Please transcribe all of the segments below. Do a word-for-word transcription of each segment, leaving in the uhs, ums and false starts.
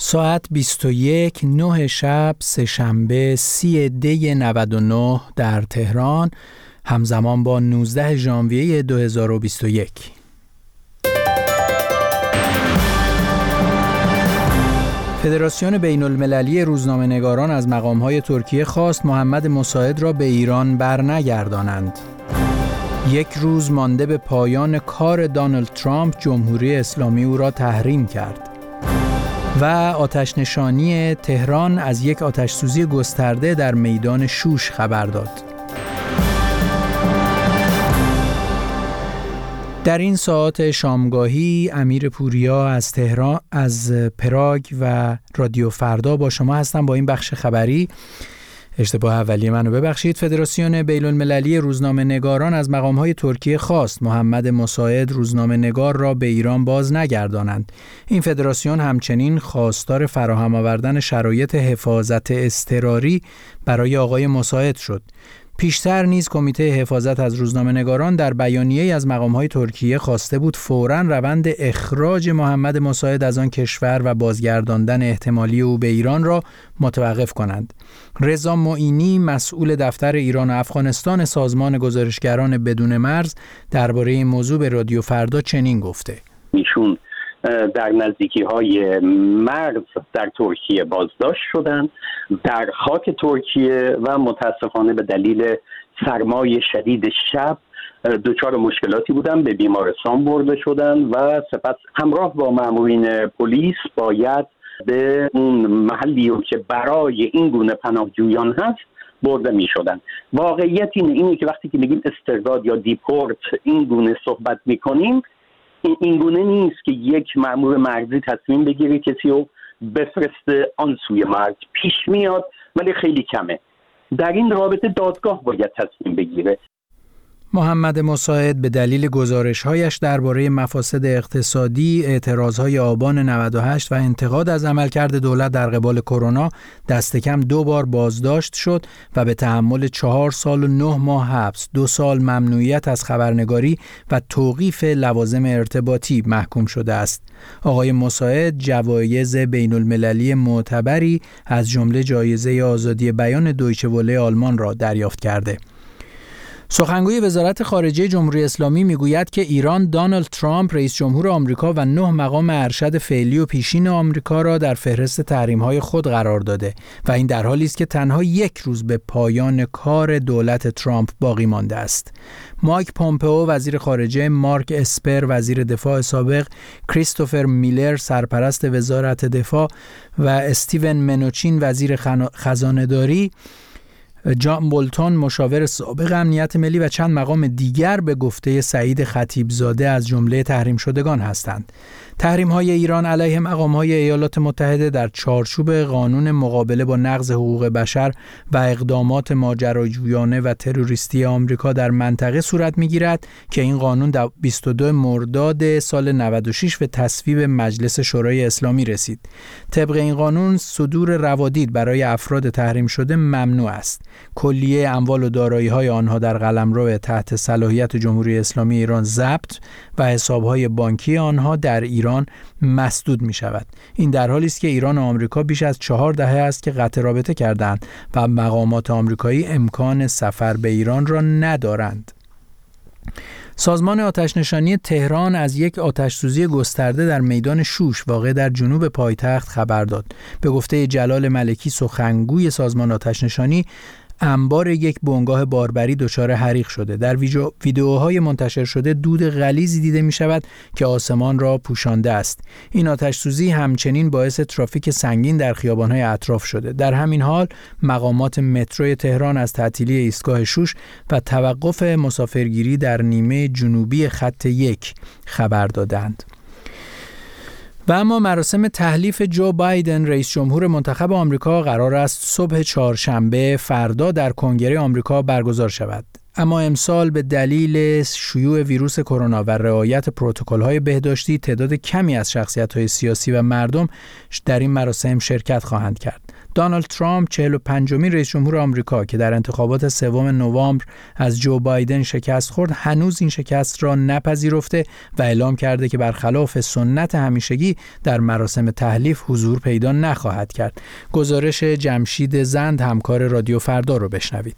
ساعت بیست و یک نه شب سه‌شنبه سی دی نود و نه در تهران، همزمان با نوزده ژانویه دو هزار و بیست و یک. فدراسیون بین المللی روزنامه‌نگاران از مقام‌های ترکیه خواست محمد مساعد را به ایران برنگردانند. یک روز مانده به پایان کار دونالد ترامپ، جمهوری اسلامی او را تحریم کرد. و آتش‌نشانی تهران از یک آتش‌سوزی گسترده در میدان شوش خبر داد. در این ساعات شامگاهی امیر پوریا از تهران، از پراگ و رادیو فردا با شما هستم با این بخش خبری. اشتباه اولیه منو ببخشید. فدراسیون بین المللی روزنامه‌نگاران از مقام‌های ترکیه خواست محمد مساعد روزنامه‌نگار را به ایران باز نگردانند. این فدراسیون همچنین خواستار فراهم آوردن شرایط حفاظت اضطراری برای آقای مساعد شد. پیشتر نیز کمیته حفاظت از روزنامه‌نگاران در بیانیه‌ای از مقام‌های ترکیه خواسته بود فوراً روند اخراج محمد مساعد از آن کشور و بازگرداندن احتمالی او به ایران را متوقف کنند. رضا معینی، مسئول دفتر ایران و افغانستان سازمان گزارشگران بدون مرز، درباره این موضوع به رادیو فردا چنین گفته: ایشون در نزدیکی‌های مرز در ترکیه بازداشت شدند در خاک ترکیه و متاسفانه به دلیل سرمای شدید شب دچار مشکلاتی بودن، به بیمارستان برده شدن و سپس همراه با مامورین پلیس باید به اون محلی که برای این گونه پناهجویان هست برده می شدن. واقعیت اینه, اینه که وقتی که میگیم استرداد یا دیپورت این گونه صحبت می کنیم، این گونه نیست که یک مأمور مرزی تصمیم بگیره کسی رو بفرسته آن سوی مرز. پیش میاد ولی خیلی کمه. در این رابطه دادگاه باید تصمیم بگیره. محمد مساعد به دلیل گزارش‌هایش درباره مفاسد اقتصادی، اعتراض‌های آبان نود و هشت و انتقاد از عملکرد دولت در قبال کرونا دست کم دو بار بازداشت شد و به تحمل چهار سال و نه ماه حبس، دو سال ممنوعیت از خبرنگاری و توقیف لوازم ارتباطی محکوم شده است. آقای مساعد جوایز بین‌المللی معتبری از جمله جایزه آزادی بیان دویچه وله آلمان را دریافت کرده. سخنگوی وزارت خارجه جمهوری اسلامی میگوید که ایران دونالد ترامپ رئیس جمهور آمریکا و نه مقام ارشد فعلی و پیشین آمریکا را در فهرست تحریم‌های خود قرار داده و این در حالی است که تنها یک روز به پایان کار دولت ترامپ باقی مانده است. مایک پومپئو وزیر خارجه، مارک اسپر وزیر دفاع سابق، کریستوفر میلر سرپرست وزارت دفاع و استیون منوچین وزیر خزانه‌داری، جان بولتون مشاور سابق امنیت ملی و چند مقام دیگر به گفته سعید خطیبزاده از جمله تحریم شدگان هستند. تحریم‌های ایران علیه مقام‌های ایالات متحده در چارچوب قانون مقابله با نقض حقوق بشر و اقدامات ماجراجویانه و تروریستی آمریکا در منطقه صورت می‌گیرد که این قانون در بیست و دو مرداد سال نود و شش به تصویب مجلس شورای اسلامی رسید. طبق این قانون صدور روادید برای افراد تحریم شده ممنوع است. کلیه اموال و دارایی‌های آنها در قلمرو تحت صلاحیت جمهوری اسلامی ایران ضبط و حساب‌های بانکی آنها در ایران مسدود می‌شود. این در حالی است که ایران و آمریکا بیش از چهار دهه است که قطع رابطه کردند و مقامات آمریکایی امکان سفر به ایران را ندارند. سازمان آتش‌نشانی تهران از یک آتش‌سوزی گسترده در میدان شوش واقع در جنوب پایتخت خبر داد. به گفته جلال ملکی سخنگوی سازمان آتش‌نشانی، انبار یک بنگاه باربری دچار حریق شده. در ویدیوهای منتشر شده دود غلیظی دیده می شود که آسمان را پوشانده است. این آتش‌سوزی همچنین باعث ترافیک سنگین در خیابان‌های اطراف شده. در همین حال مقامات مترو تهران از تعطیلی ایستگاه شوش و توقف مسافرگیری در نیمه جنوبی خط یک خبر دادند. و اما مراسم تحلیف جو بایدن رئیس جمهور منتخب آمریکا قرار است صبح چهارشنبه فردا در کنگره آمریکا برگزار شود. اما امسال به دلیل شیوع ویروس کرونا و رعایت پروتکل‌های بهداشتی تعداد کمی از شخصیت‌های سیاسی و مردم در این مراسم شرکت خواهند کرد. دونالد ترامپ چهل و پنجمین رئیس جمهور آمریکا که در انتخابات سوم نوامبر از جو بایدن شکست خورد، هنوز این شکست را نپذیرفته و اعلام کرده که برخلاف سنت همیشگی در مراسم تحلیف حضور پیدا نخواهد کرد. گزارش جمشید زند، همکار رادیو فردا، رو بشنوید.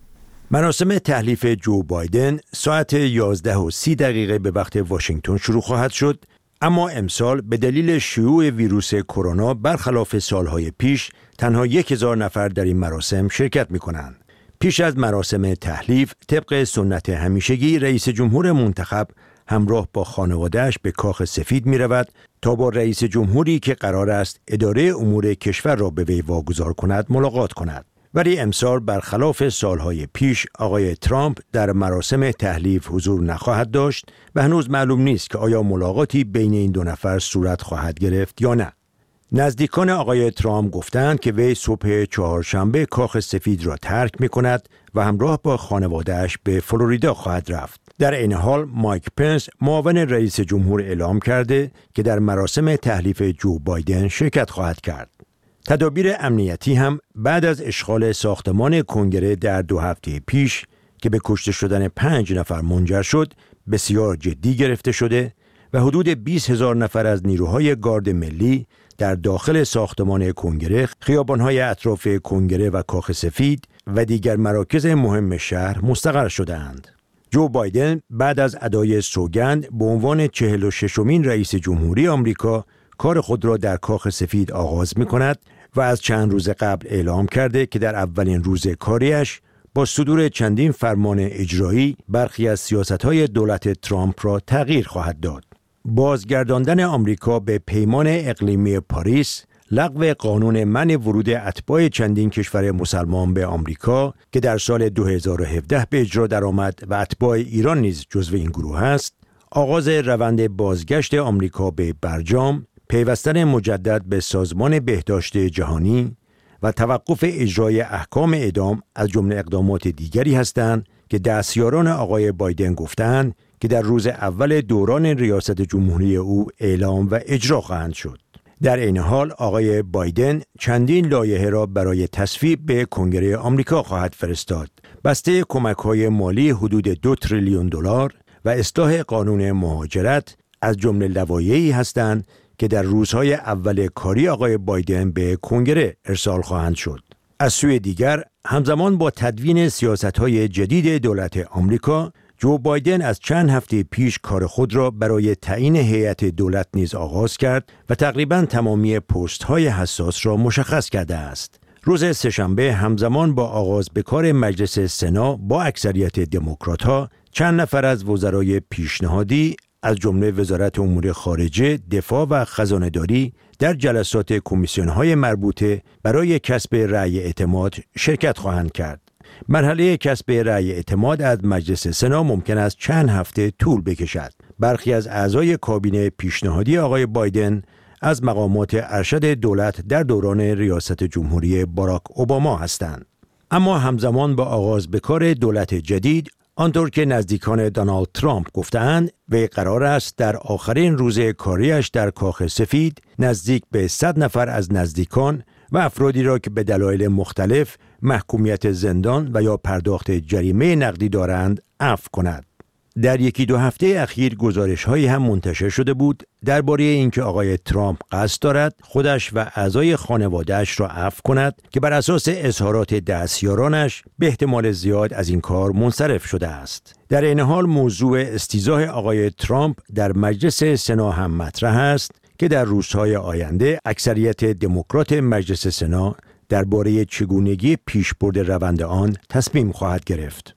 مراسم تحلیف جو بایدن ساعت یازده و سی دقیقه به وقت واشنگتن شروع خواهد شد، اما امسال به دلیل شیوع ویروس کرونا برخلاف سالهای پیش تنها یک هزار نفر در این مراسم شرکت می کنند. پیش از مراسم تحلیف طبق سنت همیشگی رئیس جمهور منتخب همراه با خانواده‌اش به کاخ سفید می رود تا با رئیس جمهوری که قرار است اداره امور کشور را به وی واگذار کند ملاقات کند. ولی امسال برخلاف سالهای پیش آقای ترامپ در مراسم تحلیف حضور نخواهد داشت و هنوز معلوم نیست که آیا ملاقاتی بین این دو نفر صورت خواهد گرفت یا نه. نزدیکان آقای ترامپ گفتند که وی صبح چهارشنبه کاخ سفید را ترک می کند و همراه با خانواده‌اش به فلوریدا خواهد رفت. در این حال مایک پنس معاون رئیس جمهور اعلام کرده که در مراسم تحلیف جو بایدن شرکت خواهد کرد. تدابیر امنیتی هم بعد از اشغال ساختمان کنگره در دو هفته پیش که به کشته شدن پنج نفر منجر شد بسیار جدی گرفته شده و حدود بیست هزار نفر از نیروهای گارد ملی در داخل ساختمان کنگره، خیابان‌های اطراف کنگره و کاخ سفید و دیگر مراکز مهم شهر مستقر شده‌اند. جو بایدن بعد از ادای سوگند به عنوان چهل و ششمین رئیس جمهوری آمریکا کار خود را در کاخ سفید آغاز می‌کند و از چند روز قبل اعلام کرده که در اولین روز کاریش با صدور چندین فرمان اجرایی برخی از سیاست‌های دولت ترامپ را تغییر خواهد داد. بازگرداندن آمریکا به پیمان اقلیمی پاریس، لغو قانون منع ورود اتباع چندین کشور مسلمان به آمریکا که در سال دو هزار و هفده به اجرا درآمد و اتباع ایران نیز جزو این گروه است، آغاز روند بازگشت آمریکا به برجام، پیوستن مجدد به سازمان بهداشت جهانی و توقف اجرای احکام اعدام از جمله اقدامات دیگری هستند که دستیاران آقای بایدن گفتند که در روز اول دوران ریاست جمهوری او اعلام و اجرا خواهند شد. در این حال آقای بایدن چندین لایحه را برای تصویب به کنگره آمریکا خواهد فرستاد. بسته کمک‌های مالی حدود دو تریلیون دلار و اصلاح قانون مهاجرت از جمله لوایحی هستند که در روزهای اول کاری آقای بایدن به کنگره ارسال خواهند شد. از سوی دیگر همزمان با تدوین سیاست‌های جدید دولت آمریکا، جو بایدن از چند هفته پیش کار خود را برای تعیین هیئت دولت نیز آغاز کرد و تقریباً تمامی پست‌های حساس را مشخص کرده است. روز سه‌شنبه همزمان با آغاز به کار مجلس سنا با اکثریت دموکرات‌ها، چند نفر از وزرای پیشنهادی از جمله وزارت امور خارجه، دفاع و خزانه‌داری در جلسات کمیسیون‌های مربوطه برای کسب رأی اعتماد شرکت خواهند کرد. مرحله کسب رأی اعتماد از مجلس سنا ممکن است چند هفته طول بکشد. برخی از اعضای کابینه پیشنهادی آقای بایدن از مقامات ارشد دولت در دوران ریاست جمهوری باراک اوباما هستند. اما همزمان با آغاز به کار دولت جدید، آنطور که نزدیکان دونالد ترامپ گفتند، وی قرار است در آخرین روز کاریش در کاخ سفید نزدیک به صد نفر از نزدیکان و افرادی را که به دلایل مختلف محکومیت زندان و یا پرداخت جریمه نقدی دارند عفو کند. در یکی دو هفته اخیر گزارش‌هایی هم منتشر شده بود درباره اینکه آقای ترامپ قصد دارد خودش و اعضای خانواده‌اش را عفو کند که بر اساس اظهارات دستیارانش به احتمال زیاد از این کار منصرف شده است. در این حال موضوع استیضاح آقای ترامپ در مجلس سنا هم مطرح است که در روزهای آینده اکثریت دموکرات مجلس سنا درباره چگونگی پیشبرد روند آن تصمیم خواهد گرفت.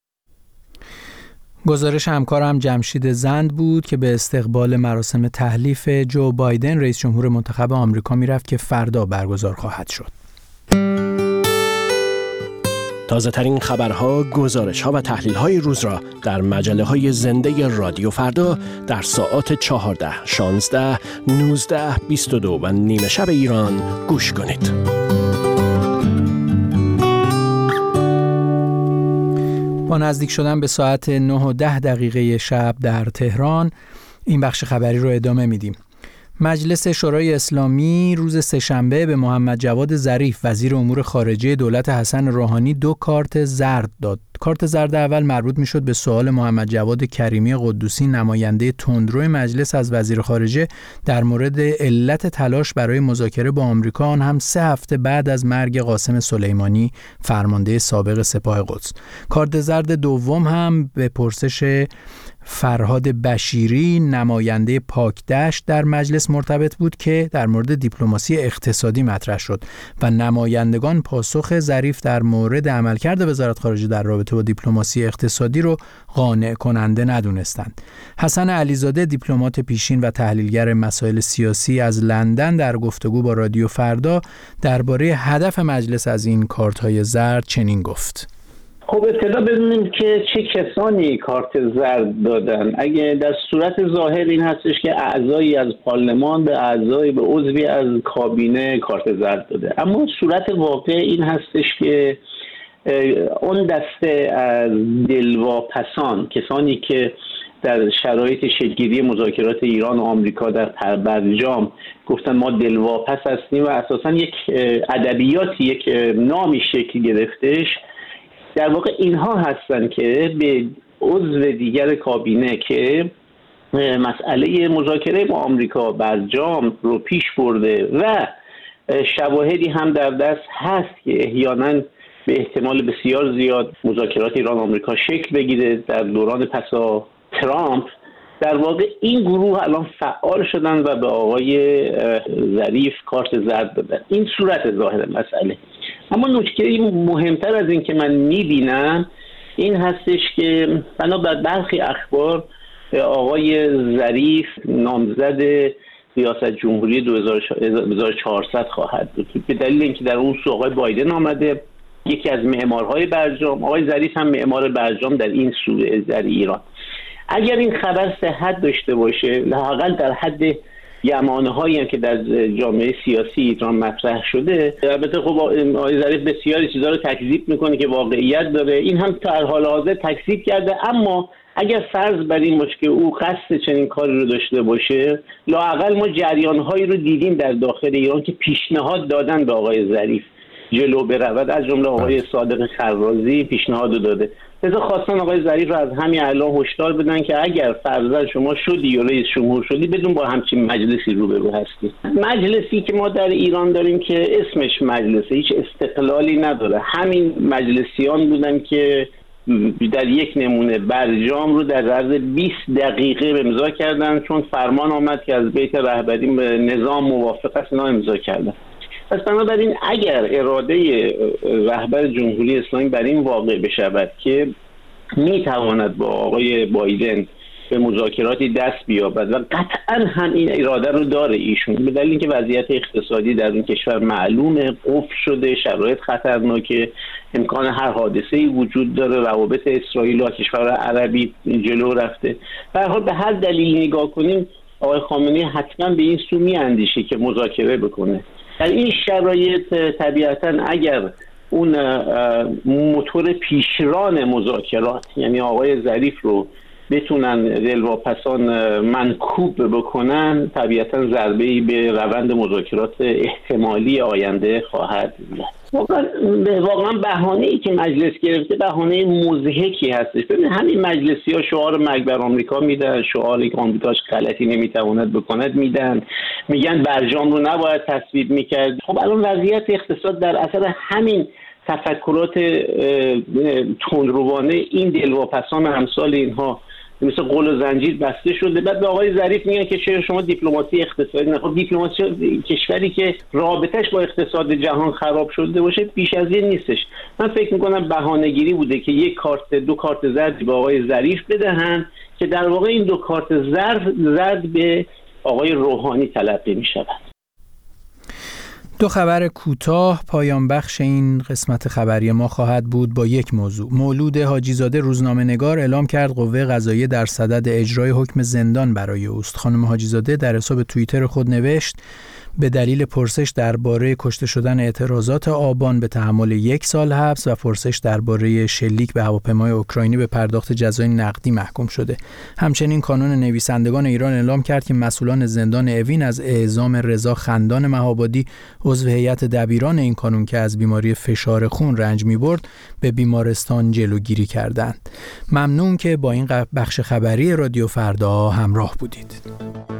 گزارش همکارم جمشید زند بود که به استقبال مراسم تحلیف جو بایدن رئیس جمهور منتخب آمریکا میرفت که فردا برگزار خواهد شد. تازه ترین خبرها، گزارش‌ها و تحلیل‌های روز را در مجله‌های زنده رادیو فردا در ساعات چهارده، شانزده، نوزده، بیست و دو و نیمه شب ایران گوش کنید. با نزدیک شدن به ساعت نه و ده دقیقه شب در تهران این بخش خبری رو ادامه میدیم. مجلس شورای اسلامی روز سه‌شنبه به محمد جواد ظریف وزیر امور خارجه دولت حسن روحانی دو کارت زرد داد. کارت زرد اول مربوط میشد به سوال محمد جواد کریمی قدوسی نماینده تندرو مجلس از وزیر خارجه در مورد علت تلاش برای مذاکره با آمریکا، آن هم سه هفته بعد از مرگ قاسم سلیمانی فرمانده سابق سپاه قدس. کارت زرد دوم هم به پرسش فرهاد بشیری نماینده پاکدشت در مجلس مرتبط بود که در مورد دیپلماسی اقتصادی مطرح شد و نمایندگان پاسخ ظریف در مورد عملکرد وزارت خارجه در رابطه با دیپلماسی اقتصادی رو قانع کننده ندونستند. حسن علیزاده دیپلمات پیشین و تحلیلگر مسائل سیاسی از لندن در گفتگو با رادیو فردا درباره هدف مجلس از این کارت‌های زرد چنین گفت: خب ابتدا بدونیم که چه کسانی کارت زرد دادن. اگه در صورت ظاهر این هستش که اعضایی از پارلمان به اعضایی به عضوی از کابینه کارت زرد داده، اما صورت واقع این هستش که اون دسته از دلواپسان، کسانی که در شرایط شکل‌گیری مذاکرات ایران و آمریکا در برجام گفتن ما دلواپس هستیم و اساساً یک ادبیاتی، یک نامی شکل گرفتش، در واقع اینها هستن که به عضو دیگر کابینه که مسئله مذاکره با آمریکا برجام رو پیش برده و شواهدی هم در دست هست که احیانا به احتمال بسیار زیاد مذاکرات ایران و آمریکا شکل بگیره در دوران پسا ترامپ، در واقع این گروه الان فعال شدن و به آقای ظریف کارت زرد دادن. این صورت ظاهر مسئله. اما نکته مهمتر از این که من میبینم این هستش که بنابر برخی اخبار آقای ظریف نامزد ریاست جمهوری دو هزار و چهارصد خواهد بود به دلیل اینکه در اون سو آقای بایدن آمده، یکی از معمارهای برجام. آقای ظریف هم معمار برجام در این سو در ایران. اگر این خبر صحت داشته باشه، لااقل در حد یمانه هایی که در جامعه سیاسی ایران مطرح شده، البته خب آقای ظریف بسیاری چیزا رو تکذیب میکنه که واقعیت داره، این هم در حال حاضر تکذیب کرده، اما اگر فرض بر این باشه که او قصد چنین کاری رو داشته باشه، لااقل ما جریان هایی رو دیدیم در داخل ایران که پیشنهاد دادن به آقای ظریف جلو برود، از جمله آقای صادق خرازی پیشنهاد داده. لذا خواستن آقای ظریف رو از همین الان هشدار بدن که اگر فرضاً شما شدی یا رئیس جمهور شدی، بدون با همچین مجلسی روبرو هستی. مجلسی که ما در ایران داریم که اسمش مجلسه، هیچ استقلالی نداره. همین مجلسیان بودن که در یک نمونه برجام رو در عرض بیست دقیقه امضا کردن، چون فرمان آمد که از بیت رهبری به نظام موافق است، اینا امضا کردن. پس بنابراین اگر اراده رهبر جمهوری اسلامی بر این واقع بشود که میتواند با آقای بایدن به مذاکراتی دست بیابد و قطعا هم این اراده رو داره ایشون، به دلیل اینکه وضعیت اقتصادی در این کشور معلومه، قفل شده، شرایط خطرناکه، امکان هر حادثه‌ای وجود داره، روابط اسرائیل و کشور عربی جلو رفته. به هر حال به هر دلیل نگاه کنیم آقای خامنه‌ای حتما به این سو میاندیشه که مذاکره بکنه. در این شرایط طبیعتاً اگر اون موتور پیشران مذاکرات، یعنی آقای ظریف رو بتونن دلواپسان منکوب بکنن، طبیعتاً ضربه‌ای به روند مذاکرات احتمالی آینده خواهد بود. واقعا واقعا بهانه‌ای که مجلس گرفته بهانه مضحکی هستش. ببین همین مجلسی‌ها شعار مرگ بر آمریکا میدن، شعاری که آمریکا غلطی نمیتواند بکند میدن، میگن برجام رو نباید تصویب میکرد. خب الان وضعیت اقتصاد در اثر همین تفکرات تندروانه این دلواپسان امثال اینها مثل قل و زنجیر بسته شده. بعد به آقای ظریف میگن که چرا شما دیپلماسی اقتصادی نه؟ خب دیپلماسی کشوری که رابطش با اقتصاد جهان خراب شده باشه بیش از این نیستش. من فکر میکنم بهانه‌گیری بوده که یک کارت دو کارت زرد به آقای ظریف بدهن که در واقع این دو کارت زرد زرد به آقای روحانی تلقی میشود. دو خبر کوتاه پایان بخش این قسمت خبری ما خواهد بود با یک موضوع. مولود حاجیزاده روزنامه‌نگار اعلام کرد قوه قضاییه در صدد اجرای حکم زندان برای اوست. خانم حاجیزاده در حساب توییتر خود نوشت: به دلیل پرسش درباره کشته شدن اعتراضات آبان به تحمل یک سال حبس و پرسش درباره شلیک به هواپیمای اوکراینی به پرداخت جزای نقدی محکوم شده. همچنین کانون نویسندگان ایران اعلام کرد که مسئولان زندان اوین از اعزام رضا خندان مهابادی، عضو هیئت دبیران این کانون که از بیماری فشار خون رنج می‌برد، به بیمارستان جلوگیری کردند. ممنون که با این بخش خبری رادیو فردا همراه بودید.